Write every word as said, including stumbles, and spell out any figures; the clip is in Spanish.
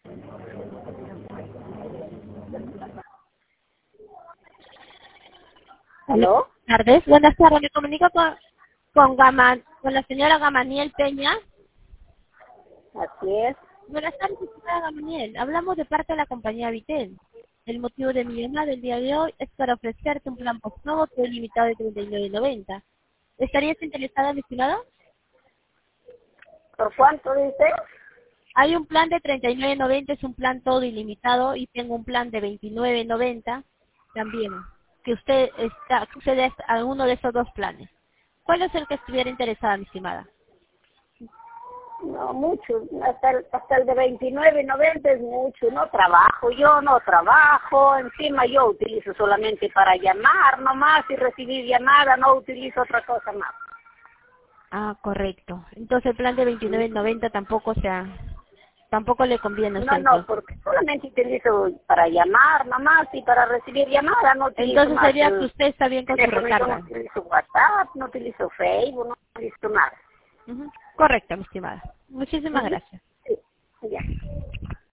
¿Aló? Buenas tardes. Buenas tardes. Me comunico con, con, Gama, con la señora Gamaniel Peña. Así es. Buenas tardes, señora Gamaniel. Hablamos de parte de la compañía Vitel. El motivo de mi llamada del día de hoy es para ofrecerte un plan postpago todo ilimitado de treinta y nueve noventa. ¿Estarías interesada, mi estimado? ¿Por cuánto dice? Hay un plan de treinta y nueve noventa, es un plan todo ilimitado, y tengo un plan de veintinueve noventa también. Que usted está, accede a uno de esos dos planes. ¿Cuál es el que estuviera interesada, mi estimada? No, mucho. Hasta el, hasta el de veintinueve noventa es mucho. No trabajo, yo no trabajo. Encima yo utilizo solamente para llamar nomás y recibir llamada. No utilizo otra cosa más. Ah, correcto. Entonces el plan de veintinueve noventa tampoco sea, tampoco le conviene a usted, No, no, entonces. porque solamente utilizo para llamar nomás y para recibir llamada. No utilizo Entonces más sería que el usted está bien con su teléfono. Yo no recarga. utilizo WhatsApp, no utilizo Facebook, no utilizo nada. Ujú. Correcto, mi estimada. Muchísimas Ujú. gracias. Sí, ya.